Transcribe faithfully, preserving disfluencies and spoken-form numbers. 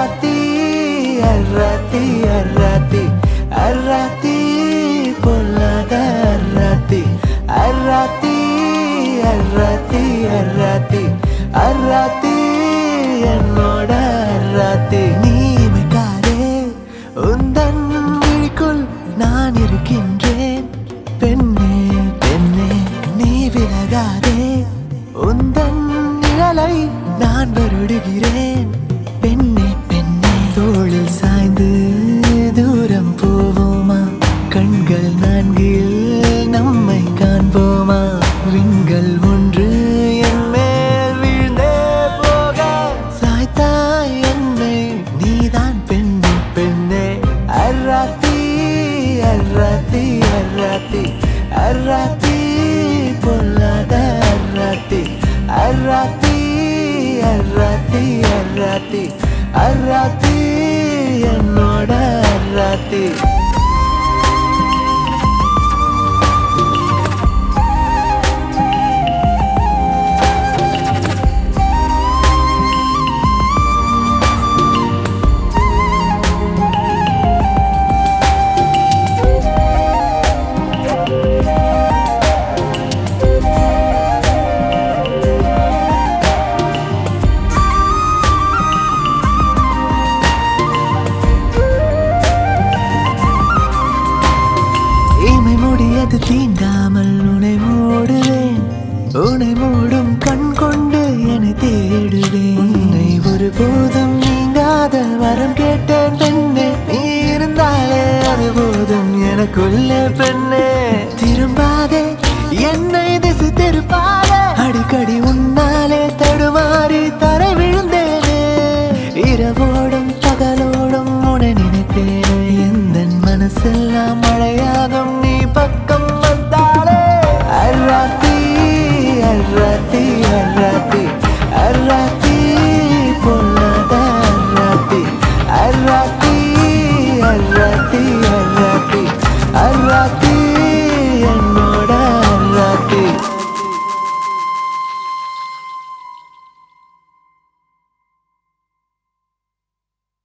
arrati arrati arrati arrati pollada arrati arrati arrati arrati arrati ennoda arrati நீமைக்காதே உந்தன் விழிக்குள் நான் இருக்கின்றேன் பெண்ணே பெண்ணே நீ விலகாதே உந்தன் நிழலை நான் வருடுகிறேன் பெண்ணே பெண்ணே தோளில் சாய்ந்து தூரம் போவோமா கண்கள் நான்கில் நம்மை காண்போமா விண்கள் ஒன்று என் மேல் வீழ்ந்தே போக சாய்த்தாய் என்னை நீதான் பெண்ணே பெண்ணே arrati arrati arrati arrati pollada arrati arrati arrati arrati arrati ennoda arrati